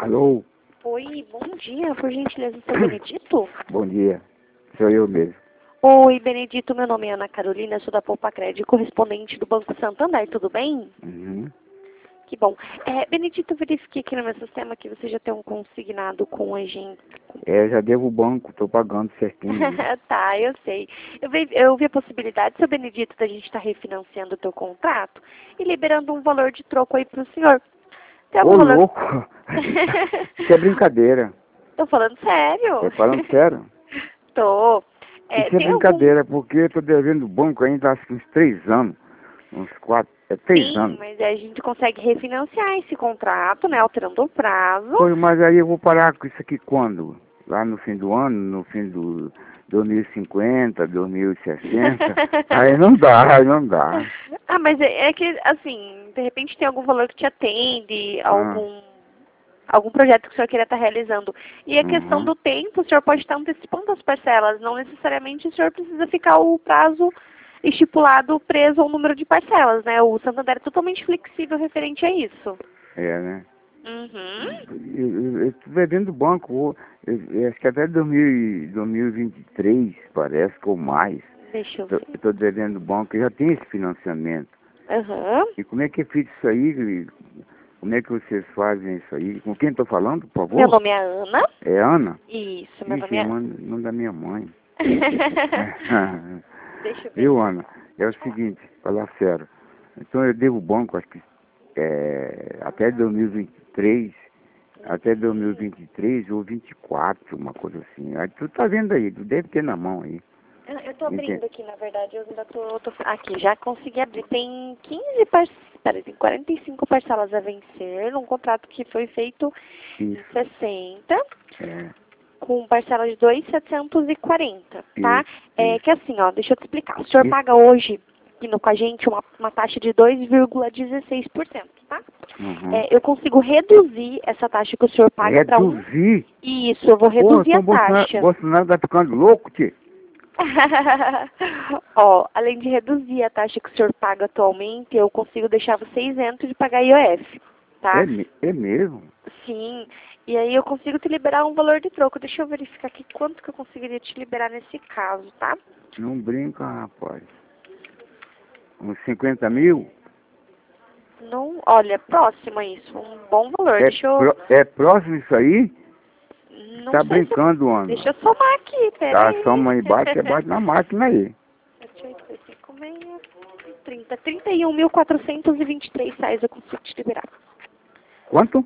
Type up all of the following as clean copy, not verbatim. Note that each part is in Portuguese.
Alô? Oi, bom dia, por gentileza, seu Benedito? Bom dia. Sou eu mesmo. Oi, Benedito, meu nome é Ana Carolina, sou da Poupa Crédito, correspondente do Banco Santander, tudo bem? Uhum. Que bom. Benedito, eu verifiquei aqui no meu sistema que você já tem um consignado com a gente. Já devo o banco, tô pagando certinho. Tá, eu sei. Eu vi a possibilidade, seu Benedito, da gente estar refinanciando o teu contrato e liberando um valor de troco aí pro senhor. Tem Ô, algum valor? louco! Isso é brincadeira. Tô falando sério. Tô falando sério. Tô. Isso é Tem algum... brincadeira, porque eu tô devendo o banco ainda acho que uns 3 anos. Uns 4, 3 Sim, anos. mas a gente consegue refinanciar esse contrato, né, alterando o prazo. Pois, mas aí eu vou parar com isso aqui quando? Lá no fim do ano, no fim do 2050, 2060. Aí não dá, aí não dá. Ah, mas é que, assim, de repente tem algum valor que te atende, Ah, algum projeto que o senhor queira estar realizando. E a questão uhum. do tempo, o senhor pode estar antecipando as parcelas, não necessariamente o senhor precisa ficar o prazo estipulado preso ao número de parcelas, né? O Santander é totalmente flexível referente a isso. É, né? Uhum. Eu estou devendo do banco, acho que até 2023, parece, ou mais. Deixa eu Eu ver. estou devendo do banco, eu já tenho esse financiamento. Aham. E como é que é feito isso aí? Como é que vocês fazem isso aí? Com quem estou falando, por Meu favor? nome é Ana. É Ana? Isso, meu Ixi, nome é Ana. não da minha mãe. Deixa eu ver. Viu, Ana? É o seguinte, falar sério. Então eu devo o banco, acho que até 2023, até 2023 ou 24, uma coisa assim. Aí tu tá vendo aí, tu deve ter na mão aí. Eu tô Entende? abrindo aqui, na verdade, eu ainda tô... Aqui, já consegui abrir. Tem 15 parcelas, tem 45 parcelas a vencer, num contrato que foi feito em Isso, 60, é, com parcela de 2.740, tá? É isso. que assim, ó, deixa eu te explicar. O senhor Isso. paga hoje, aqui com a gente, uma taxa de 2,16%, tá? Uhum. Eu consigo reduzir essa taxa que o senhor paga para um... Reduzir? Isso, eu vou Pô, reduzir a então taxa. Bolsonaro tá ficando louco, tio. Ó, além de reduzir a taxa que o senhor paga atualmente, eu consigo deixar você isento de pagar IOF, tá? É mesmo? Sim. E aí eu consigo te liberar um valor de troco. Deixa eu verificar aqui quanto que eu conseguiria te liberar nesse caso, tá? Não brinca, rapaz. Uns 50 mil? Não, olha, próximo a isso, um bom valor. Deixa eu... É próximo isso aí? Não Tá sei se... brincando, Ana. Deixa eu somar aqui, Tá, peraí. soma aí, bate, bate na máquina aí. 31.423 eu consigo te liberar. Quanto?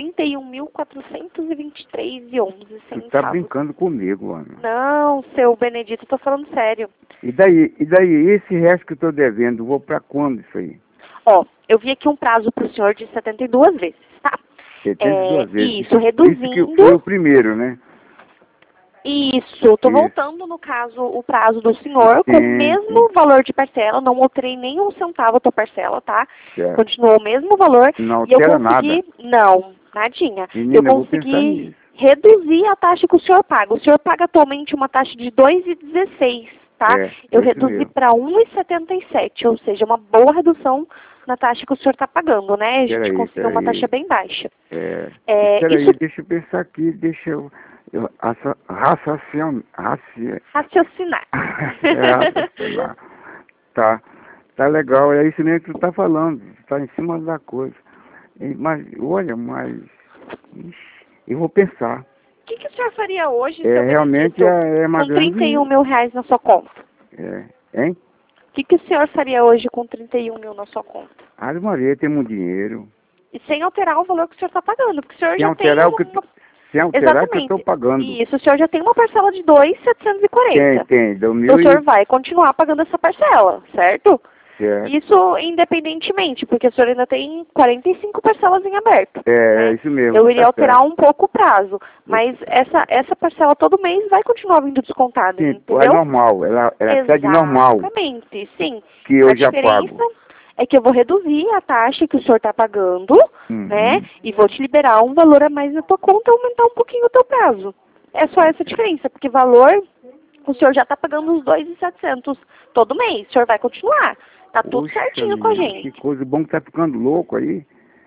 31.423,11 Tu tá centavos. brincando comigo, Ana. Não, seu Benedito, eu tô falando sério. E daí, esse resto que eu tô devendo, vou pra quando isso aí? Ó, eu vi aqui um prazo pro senhor de 72 vezes, tá? 72 vezes. Isso, Isso que reduzindo. foi o primeiro, né? Isso, tô Isso. voltando, no caso, o prazo do senhor com o Sim, sim. mesmo valor de parcela, não alterei nem um centavo a tua parcela, tá? Certo. Continuou o mesmo valor Não e eu altera nada. consegui, não, nadinha, eu Menina, eu vou pensar consegui nisso. reduzir a taxa que o senhor paga. O senhor paga atualmente uma taxa de 2,16, tá? Eu É isso reduzi mesmo. para 1,77, ou seja, uma boa redução na taxa que o senhor está pagando, né? A gente conseguiu uma taxa Peraí. bem baixa. Espera Isso aí, deixa eu pensar aqui, eu raciocinar. raciocinar. Tá, tá legal, é isso mesmo que tu tá falando, tu tá em cima da coisa. Mas, olha, ixi, eu vou pensar. O que o senhor faria hoje, seu Realmente Benedito, é uma com 31 grande, mil reais na sua conta? hein? O que o senhor faria hoje com 31 mil na sua conta? Ave Maria, temos dinheiro. E sem alterar o valor que o senhor está pagando, porque o senhor Sem já tem alterar o que, sem alterar o que eu tô Exatamente. pagando. Isso, o senhor já tem uma parcela de 2.740. Tem, do Então mil o e... senhor vai continuar pagando essa parcela, certo? Certo. Isso independentemente, porque o senhor ainda tem 45 parcelas em aberto. É Né? isso mesmo, Eu iria tá alterar certo. um pouco o prazo, mas essa parcela todo mês vai continuar vindo descontada, Sim, é entendeu? normal, ela segue normal, Exatamente, sim. que A eu já diferença pago. é que eu vou reduzir a taxa que o senhor está pagando, né? Uhum. E vou te liberar um valor a mais na tua conta e aumentar um pouquinho o teu prazo. É só essa a diferença, porque valor, o senhor já está pagando os 2.700 todo mês. O senhor vai continuar. Tá tudo Puxa, certinho com a menina, que gente. coisa bom que tá ficando louco aí.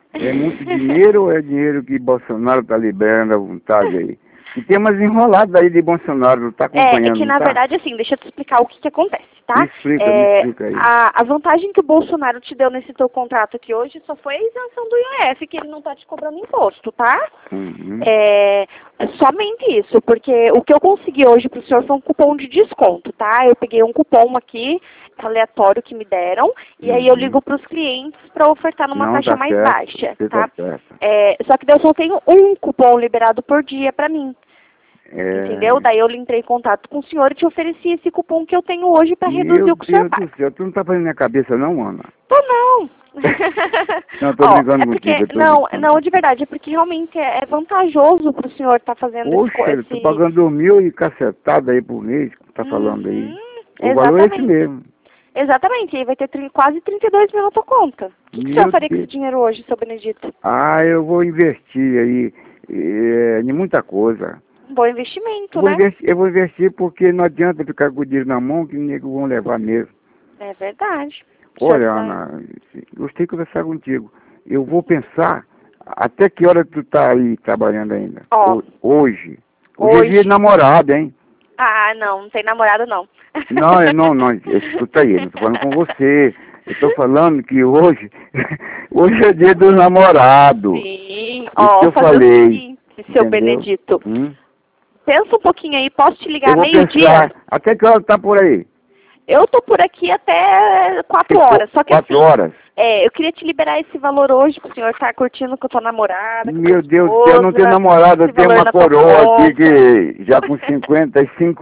É muito dinheiro ou é dinheiro que Bolsonaro está liberando à vontade aí? E tem umas enroladas aí de Bolsonaro, não está acompanhando, É que na tá? verdade, assim, deixa eu te explicar o que acontece, tá? Me explica aí. A vantagem que o Bolsonaro te deu nesse teu contrato aqui hoje só foi a isenção do IOF, que ele não tá te cobrando imposto, tá? Uhum. É somente isso, porque o que eu consegui hoje pro senhor foi um cupom de desconto, tá? Eu peguei um cupom aqui, aleatório que me deram, e aí eu ligo pros clientes para ofertar numa Não, taxa tá mais certo, baixa, você tá? tá certo. Só que daí eu só tenho um cupom liberado por dia pra mim. É... Entendeu? Daí eu entrei em contato com o senhor e te ofereci esse cupom que eu tenho hoje para reduzir o que o senhor Meu Deus paga. do céu, tu não tá fazendo minha cabeça não, Ana? Tô não. Não, tô brincando contigo. Eu tô brincando. Não, de verdade, é porque realmente é vantajoso pro senhor estar fazendo Poxa, eu tô pagando 2.000 e cacetada aí por mês, que tá falando aí. O valor é esse mesmo. Exatamente, e aí vai ter quase 32 mil na tua conta. O que o senhor faria com esse dinheiro hoje, seu Benedito? Ah, eu vou investir aí em muita coisa. Um bom investimento, né? Eu vou investir porque não adianta ficar com o dinheiro na mão que os negros vão levar mesmo. É verdade. Olha, Ana, gostei de conversar contigo. Eu vou pensar até que hora tu tá aí trabalhando ainda? Hoje. Hoje é dia de namorado, hein? Ah, não tem namorado não. Não, escuta aí, não tô falando com você. Eu tô falando que hoje é dia do namorado. Sim, isso que eu falei. O seguinte, seu Benedito. Pensa um pouquinho aí, posso te ligar meio-dia? Até que hora tá por aí? Eu tô por aqui até 4 horas, só que 4 horas? eu queria te liberar esse valor hoje pro senhor estar curtindo com a tua namorada. Meu Deus do céu, eu não tenho namorada, eu tenho uma coroa aqui que já com 55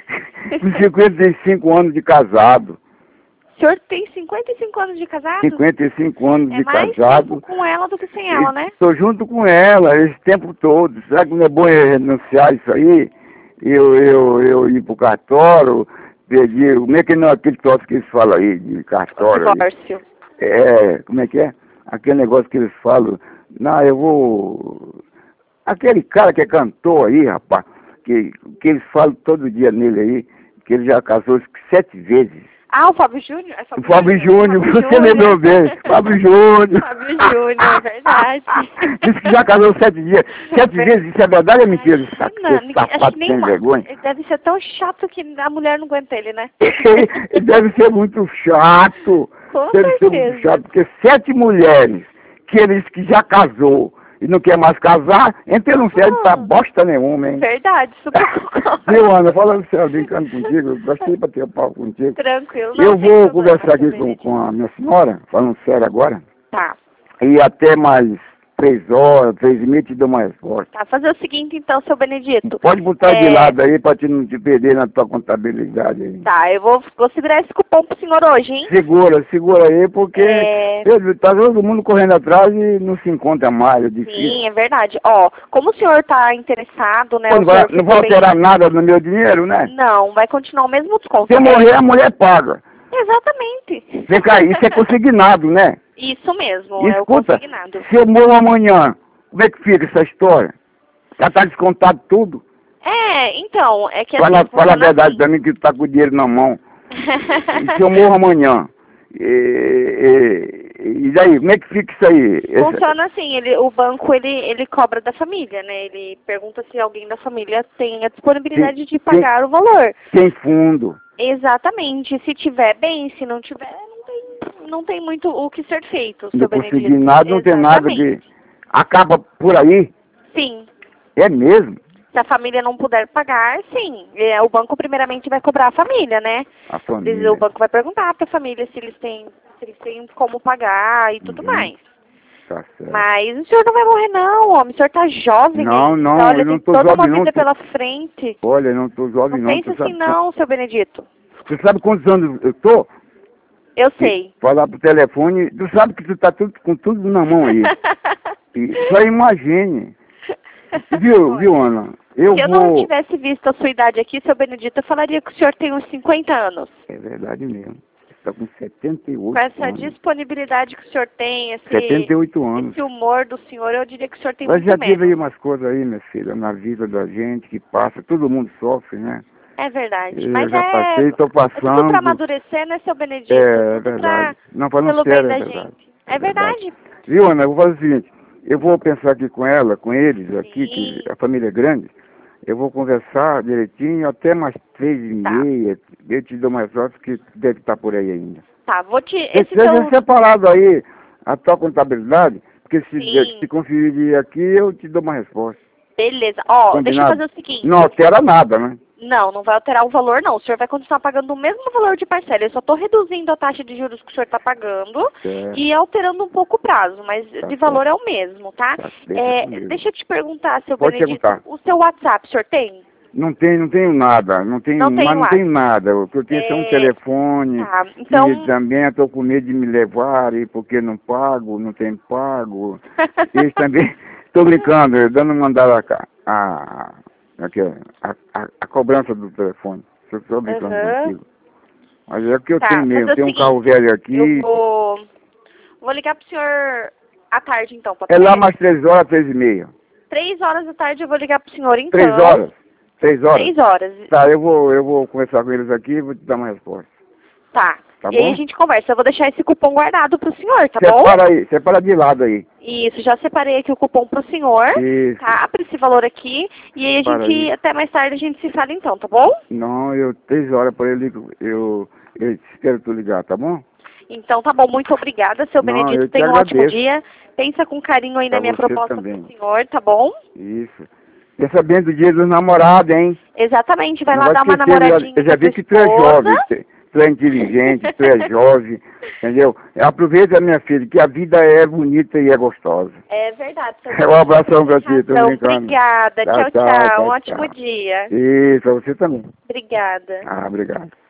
anos de casado. O senhor tem 55 anos de casado? 55 anos de casado. É mais tempo com ela do que sem ela, né? Estou junto com ela esse tempo todo. Será que não é bom renunciar isso aí? Eu ir pro cartório, pedir, como é que não, aquele troço que eles falam aí, de cartório? Divórcio. Como é que é? Aquele negócio que eles falam, não, eu vou... Aquele cara que é cantor aí, rapaz, que eles falam todo dia nele aí, que ele já casou 7 vezes. Ah, o Fábio Júnior? O Fábio Júnior, você lembrou bem. Fábio Júnior. Fábio Júnior, é verdade. Disse que já casou 7 dias. 7 vezes, isso é verdade ou é mentira? Acho que nem vergonha. Ele deve ser tão chato que a mulher não aguenta ele, né? Ele deve ser muito chato. Deve ser muito chato, porque 7 mulheres que ele disse que já casou e não quer mais casar, então ele não serve pra bosta nenhuma, hein? Verdade, super concordo. Viu, Ana, falando sério, brincando contigo, eu gostei pra ter um papo contigo. Tranquilo. Eu vou conversar aqui com a minha senhora, falando sério agora. Tá. E até mais 3 horas, 3h30 te dou uma resposta. Tá, fazer o seguinte então, seu Benedito. Pode botar de lado aí pra não te perder na tua contabilidade aí. Tá, eu vou segurar esse cupom pro senhor hoje, hein? Segura aí, porque tá todo mundo correndo atrás e não se encontra mais, é difícil. Sim, é verdade. Como o senhor tá interessado, né? Não vai alterar nada no meu dinheiro, né? Não, vai continuar o mesmo desconto. Se eu morrer, a mulher paga. Exatamente. Vem cá, isso é consignado, né? Isso mesmo, é o Escuta, consignado. se eu morro amanhã, como é que fica essa história? Já tá descontado tudo? Então, é que... Fala a verdade pra mim que tu tá com o dinheiro na mão. E se eu morro amanhã? E daí, como é que fica isso aí? Funciona assim, o banco ele cobra da família, né? Ele pergunta se alguém da família tem a disponibilidade de pagar o valor. Tem fundo. Exatamente. Se tiver bem, se não tiver, não tem muito o que ser feito. Não consegui nada, não tem nada que... Acaba por aí? Sim. É mesmo? Se a família não puder pagar, sim. O banco primeiramente vai cobrar a família, né? A família. O banco vai perguntar para a família se eles têm como pagar e tudo mais. Tá certo. Mas o senhor não vai morrer não, homem. O senhor tá jovem. Não, olha, eu não tô tem toda jovem, uma vida pela frente. Olha, eu não tô jovem não. Não pensa assim não, seu Benedito. Você sabe quantos anos eu tô? Eu sei. Falar pro telefone, tu sabe que tu tá com tudo na mão aí. Só imagine. Viu, Ana? Se eu não tivesse visto a sua idade aqui, seu Benedito, eu falaria que o senhor tem uns 50 anos. É verdade mesmo. Você está com 78 Com essa disponibilidade que o senhor tem, 78 anos. Esse humor do senhor, eu diria que o senhor tem muito menos. Mas já teve aí umas coisas aí, minha filha, na vida da gente que passa, todo mundo sofre, né? É verdade. Eu já passei, tô passando. É tudo para amadurecer, né, seu Benedito? É verdade. Não, falando pelo sério, bem é da verdade. gente. É verdade. Viu, Ana? Eu vou fazer o seguinte, eu vou pensar aqui com ela, com eles aqui, Sim. que a família é grande, eu vou conversar direitinho até mais 3h30, eu te dou mais horas que deve estar por aí ainda. Tá, vou te... Seja separado aí a tua contabilidade, porque Sim. se conferir aqui, eu te dou uma resposta. Beleza. Ó, Combinado? deixa eu fazer o seguinte. Não altera nada, né? Não, não vai alterar o valor, não. O senhor vai continuar pagando o mesmo valor de parcela. Eu só estou reduzindo a taxa de juros que o senhor está pagando Certo. e alterando um pouco o prazo, mas Tá de valor é o mesmo, tá? Tá, Deixa eu te perguntar, seu Pode Benedito, perguntar. o seu WhatsApp, o senhor tem? Não tenho nada, Não tem mas não WhatsApp. tenho nada. O que eu tenho é só um telefone, Tá, então... e também estou com medo de me levarem porque não pago, não tenho pago. Eles também, estou brincando, dando mandar a cobrança do telefone. Estou brincando contigo. Mas é o que eu tenho mesmo, tenho um carro velho aqui. Eu vou ligar pro senhor à tarde, então. É lá mais 3 horas, 3h30. 3 horas da tarde eu vou ligar pro senhor, então. 3 horas? 3 horas? 3 horas. Tá, eu vou conversar com eles aqui e vou te dar uma resposta. Tá. Tá E bom? aí a gente conversa. Eu vou deixar esse cupom guardado pro senhor, tá bom? Separa aí, separa de lado aí. Isso, já separei aqui o cupom pro senhor, Isso. tá? Pra esse valor aqui. E aí até mais tarde a gente se fala então, tá bom? Não, 3 horas por ele, eu espero tu ligar, tá bom? Então tá bom, muito obrigada, seu Benedito. Tenha um ótimo dia. Pensa com carinho aí na minha proposta pro senhor, tá bom? Isso. Pensa bem do dia dos namorados, hein? Exatamente, vai lá dar uma namoradinha. Eu já vi que tu é jovem, tu é inteligente, tu é jovem, entendeu? Aproveita, minha filha, que a vida é bonita e é gostosa. É verdade. Um abração pra ti, tô brincando. Obrigada, tchau, tchau. Um ótimo dia. Isso, pra você também. Obrigada. Obrigado.